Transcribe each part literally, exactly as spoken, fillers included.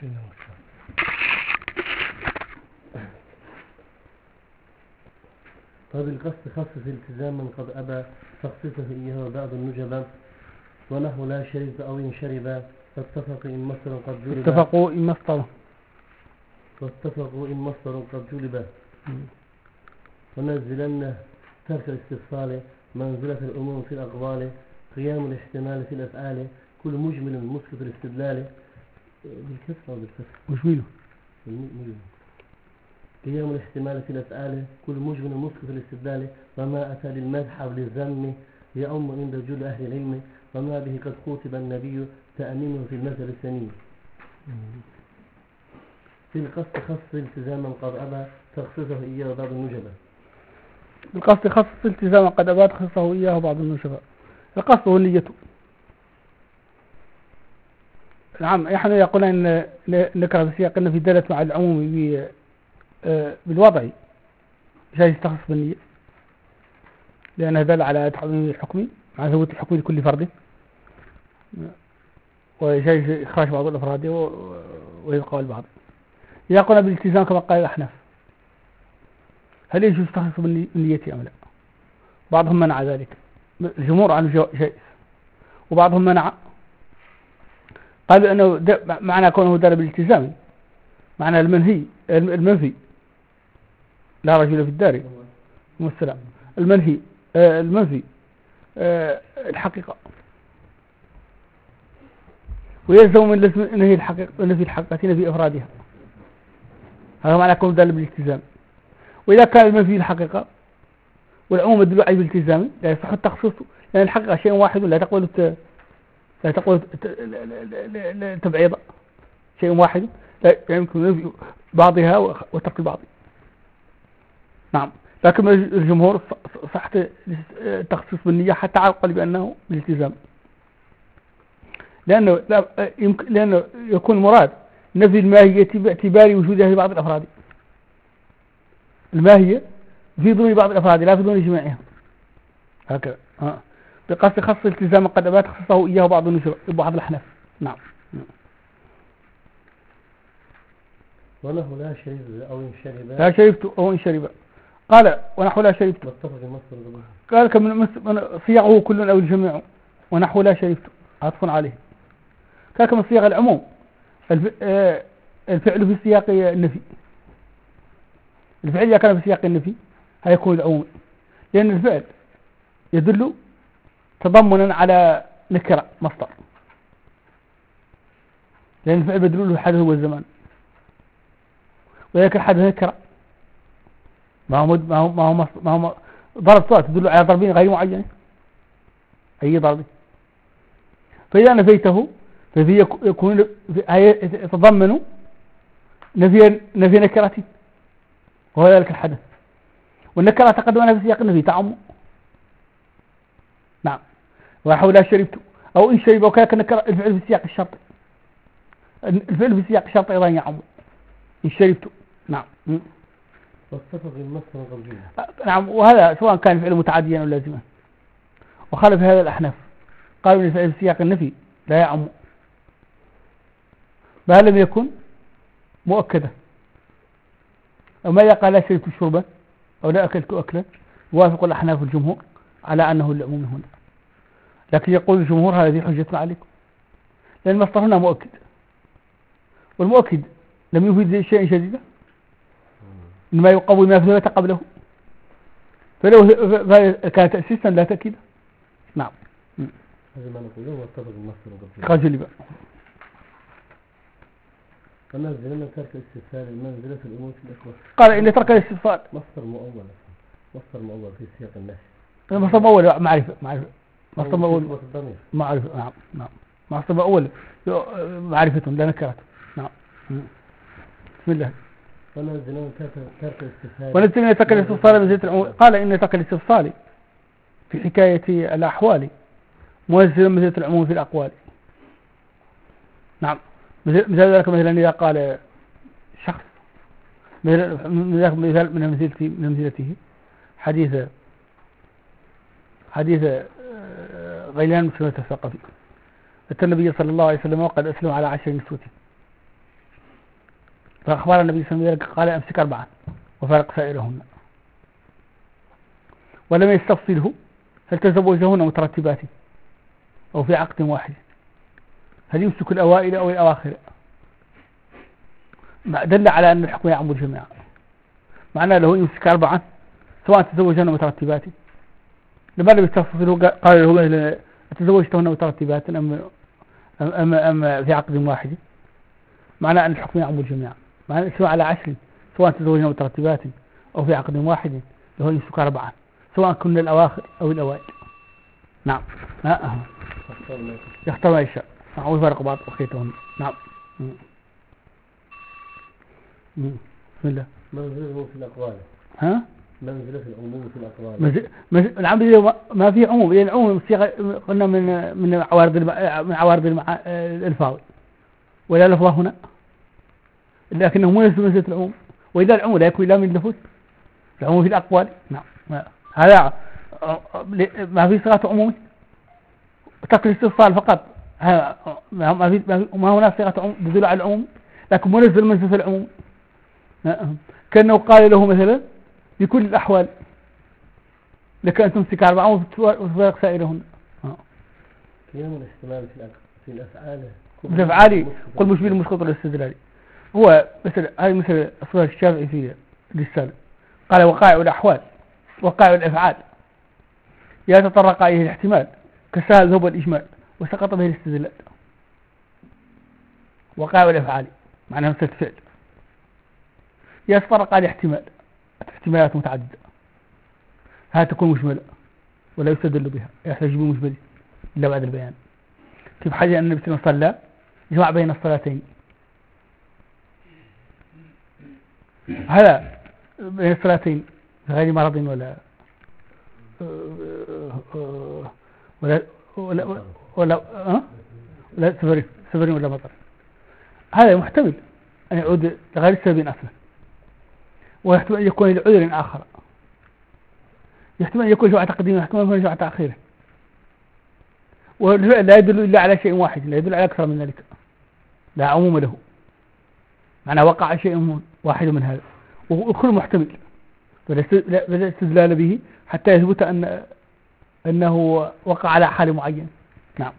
فبالقصد خصص التزاما قد أبى تخصيصه إياه بعض النجبة ونحو لا شرب أو إن شرب فاتفقوا إن مصدر قد جلب اتفقوا إن مصدر فاتفقوا إن مصدر قد جلب ونزلن ترك الاستفصال منزلة الأمور في الأقوال قيام الاحتمال في الأفعال كل مجمل مسكت الاستدلال بالكسر أو بالكسر مجمله مجمل قيام الاحتمال في الأفعال كل مجمل مسكت الاستدلال وما أتى للمدح أو للذم يعم عند جل أهل العلم وما به قد خوتب النبي تأمينه في المثل الثاني في القصد خص التزاما قد أبى تخصيصه إياه بعض النجبة بالقصد خصص التزاما قد أبى تخصصه إياه بعض النجبة القصد هو النية. نعم نحن يقول أن نكره بسياق أن في دالة مع العموم بالوضع جاي يستخص بالنية لأنه دل على تحميم الحكم مع ثبوت الحكم لكل فرد وجاي إخراج بعض الأفراد ويبقى البعض. يقول بالالتزام كما قال الأحناف هل يجوز يستخص بالنية أم لا؟ بعضهم منع ذلك الجمهور عنه جائز وبعضهم منع قالوا أنه معنى كونه دل بالالتزام معنى المنهي المنفي لا رجل في الدار والسلام المنهي آه المنفي آه الحقيقة ويلزم من لازم نهي الحقيقة نفي الحقيقة نفي أفرادها هذا معنى كونه دل بالالتزام. وإذا كان المنفي الحقيقة والعموم يدل على الالتزام لا يصح التخصيص لأن الحقيقة شيء واحد لا تقبل لا تقبل تبعيض شيء واحد لا يمكن نفي بعضها وترك بعض. نعم لكن الجمهور صح التخصيص بالنية حتى على القول بأنه بالالتزام لأنه لا يمكن لأنه يكون مراد نفي الماهية باعتبار وجودها في بعض الأفراد الماهية في ضمن بعض الأفراد لا في ضمن جميعها هكذا ها بقصد خص التزام قد أبى تخصصه إياه بعض النشر بعض الأحناف. نعم ونحو لا شرب أو إن شرب لا شربت أو إن شرب قال ونحو لا شربت قال كم صيغه كل أو الجميع ونحو لا شربت عطف عليه قال كم صيغ العموم الفعل في سياق النفي الفعل إذا كان في سياق النفي هيكون العموم لأن الفعل يدل تضمنا على نكرة مصدر لأن الفعل يدل له الحدث والزمان ولكن الحدث نكرة ما هو ما هو ما هو ما هو ضرب صوت تدل على ضربين غير معين أي ضرب فإذا نفيته ففي يكون يتضمن نفي نفي نكرة وهو ذلك الحدث والنكرة تقدمنا في سياق النفي تعم. نعم ونحو لا شربت أو إن شرب وكذلك النكرة الفعل في سياق الشرط الفعل في سياق الشرط أيضا يعم إن شربت. نعم واتفق المصدر قبله. نعم وهذا سواء كان فعل متعديا أو لازما وخالف هذا الأحناف قالوا الفعل في سياق النفي لا يعم ما لم يكن مؤكدا أو ما يقال لا شربت شربا أو لا أكلت أكلا يوافق الأحناف الجمهور على أنه العموم هنا لكن يقول الجمهور هذه حجة عليكم لأن المصدر هنا مؤكد والمؤكد لم يفيد شيء جديدا إنما يقوي ما ثبت قبله فلو كان تأسيسا لا تأكيدا. نعم هذا ما نقوله واتفق المصدر قبله خجل ونزلنا ترك الاستفسار المنزلة في الأمور في الأكوان. قال إن ترك الاستفسار مصدر مؤول مصدر مؤول في سياق النفي مصدر مؤول معرفة معرفة مصدر مؤول معرفة. نعم نعم مصدر مؤول معرفة لا نكرة. نعم بسم الله. ونزلنا ترك الاستفسار ونزلنا ترك الاستفسار منزلة الأمور قال إن ترك الاستفسار في حكاية الأحوال منزل منزلة العموم في الأقوال. نعم مثل ذلك مثلا إذا قال شخص مثال من منزلته من منزلته حديث حديث غيلان مسلمة الثقفي أتى النبي صلى الله عليه وسلم وقد أسلم على عشر نسوة فأخبر النبي صلى الله عليه وسلم قال أمسك أربعا وفارق سائرهن، ولم يستفصله هل تزوجهن مترتبات أو في عقد واحد، هل يمسك الأوائل أو الأواخر، دل على أن الحكم يعم الجميع. معناه له يمسك أربعا سواء تزوجهن مترتبات، لما لم يستفصله قال له تزوجتهن مترتبات أم, أم, أم في عقد واحد، معناه أن الحكم يعم الجميع. معناه سواء على عشر سواء تزوجهن مترتبات أو في عقد واحد له يمسك أربعا سواء كنا الأواخر أو الأوائل. نعم ها يختار ما يشاء. نعم ويفرق بعض أخيتهن. نعم. بسم الله. منزله في الأقوال. ها؟ منزله في العموم في الأقوال. مز... مز... العمل ما في عموم، لأن العموم قلنا من من عوارض الم... من عوارض المع... الألفاظ، ولا لفظ هنا، لكنه مو يلزم منزلة العموم، وإذا العموم لا يكون إلا من لفظ العموم في الأقوال. نعم هذا ما في صيغة عموم، تقل استفصال فقط، ما في ما هنا صيغة عموم تدل على العموم، لكن منزل منزلة العموم. كأنه قال له مثلا بكل الأحوال لك أن تمسك أربعة وتفارق سائرهن. كلام الاحتمال في الأفعال في الأفعال قل مشبه المسقط الاستدلالي هو مثل هذه مثل أصدار الشافعي في الرسالة، قال وقائع الأحوال وقائع الأفعال يتطرق إليه الاحتمال كسهل ذهب الإجمال وسقط به الاستدلال. وقائع الأفعال معناها مثل فعل يتطرق على احتمال احتمالات متعددة، هذا تكون مجملة ولا يستدل بها، يحتاج بمجمل إلا بعد البيان. كيف حاجة أن النبي صلى الله عليه وسلم جمع بين الصلاتين، هذا بين الصلاتين غير مرض ولا ولا ولا ولا أه؟ ولا سفر سفر ولا مطر، هذا محتمل أن يعود لغير السبب أصلا، ويحتمل أن يكون لعذر آخر، يحتمل أن يكون جمع تقديم ويحتمل أن يكون جمع تأخير، ولا يدل إلا على شيء واحد، لا يدل على أكثر من ذلك، لا عموم له، معنى وقع شيء واحد من هذا وكل محتمل فلا استدلال به حتى يثبت أن أنه وقع على حال معين. نعم.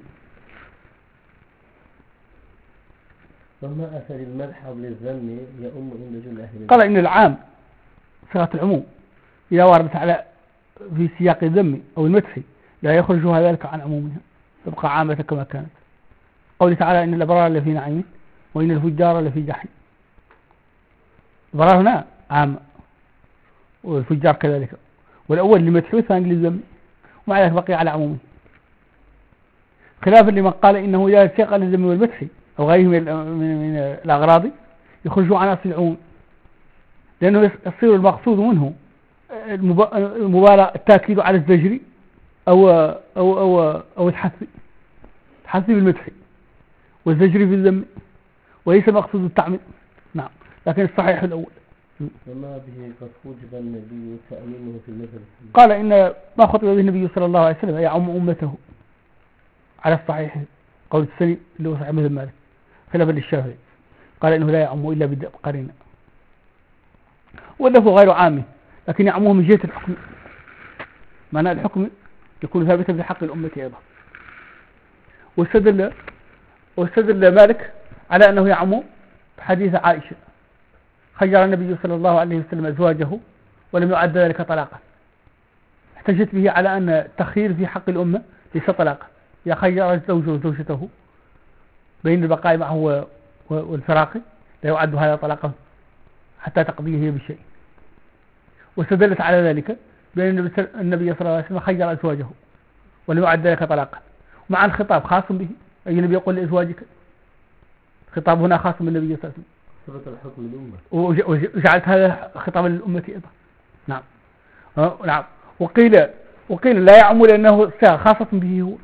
فما أثر المدح للذم يؤم عند جل أهل. قال إن العام صيغة العموم إذا وردت على في سياق الذم أو المدح لا يخرجها ذلك عن عمومها، تبقى عامة كما كانت. قوله تعالى إن الأبرار لفي نعيم وإن الفجار لفي جحيم. الأبرار هنا عام والفجار كذلك، والأول لمدح والثاني للذم، ومع ذلك بقي على عمومه، خلافا لمن قال إنه إذا سياق للذم والمدح أو غيره من, من الأغراض يخرج عن أصل العموم، لأنه يصير المقصود منه المبالغة التأكيد على الزجر أو أو أو أو الحث الحث بالمدح والزجر بالذم، وليس المقصود التعميم. نعم، لكن الصحيح الأول. وما به قد خطب النبي تأمينه في المثل. قال إن ما خطب به النبي صلى الله عليه وسلم يعم أمته على الصحيح، قول السليم اللي هو صحيح مثل مالك، خلافا للشافعي قال إنه لا يعم إلا بقرينة، واللفظ غير عام لكن يعمه من جهة الحكم، معنى الحكم يكون ثابتا في حق الأمة أيضا. واستدل واستدل مالك على أنه يعم حديث عائشة خير النبي صلى الله عليه وسلم أزواجه ولم يعد ذلك طلاقا، احتجت به على أن التخيير في حق الأمة ليس طلاقا، يا خير الزوج وزوجته بين البقاء معه والفراق لا يعد هذا طلاقا حتى تقضيه هي بشيء. واستدلت على ذلك بأن النبي صلى الله عليه وسلم خير أزواجه ولم يعد ذلك طلاقا، مع الخطاب خاص به، أي النبي يقول لأزواجك، خطاب هنا خاص بالنبي صلى الله عليه وسلم، ثبت الحكم للأمة، وجعلت هذا خطابا للأمة أيضا. نعم. نعم. وقيل وقيل لا يعم لأنه خاصة به هو،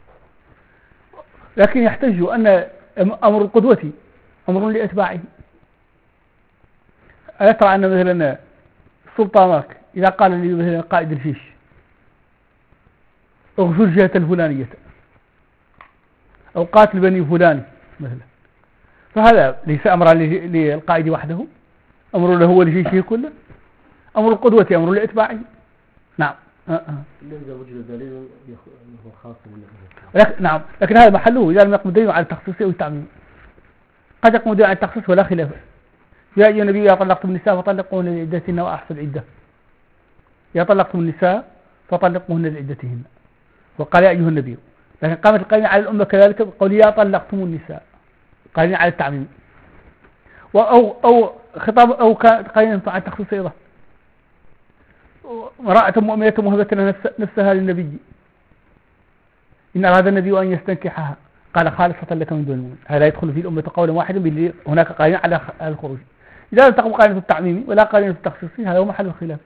لكن يحتج أن أمر القدوة أمر لأتباعه. ألا ترى أن مثلا سلطانك إذا قال لي مثلا قائد الجيش اغزو الجهة الفلانية أو قاتل بني فلان مثلا، فهذا ليس أمرا للقائد وحده، أمر له ولجيشه كله، أمر القدوة أمر لإتباعه. نعم. أه أه. إذا وجد دليل هو خاص بالنبي. لكن نعم، لكن هذا محله إذا لم يقم دليل على التخصيص أو التعميم. قد يقوم دليل على التخصيص ولا خلاف. يا أيها النبي إذا طلقتم النساء فطلقوهن لعدتهن وأحصوا العدة. إذا طلقتم النساء فطلقوهن لعدتهن. وقال يا أيها النبي، لكن قامت القرينة على الأمة كذلك بقول يا طلقتم النساء، قرينة على التعميم. أو أو خطاب أو قرينة على التخصيص أيضا. امرأة مؤمنة مهبة نفسها للنبي إن أراد النبي أن يستنكحها قال خالصة لك من دون المؤمن. هذا يدخل في الأمة قولا واحدا باللي هناك قرينة على الخروج. إذا لم تقم قرينة التعميم ولا قرينة التخصيص هذا هو محل الخلاف.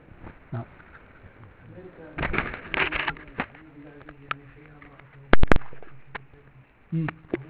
نعم.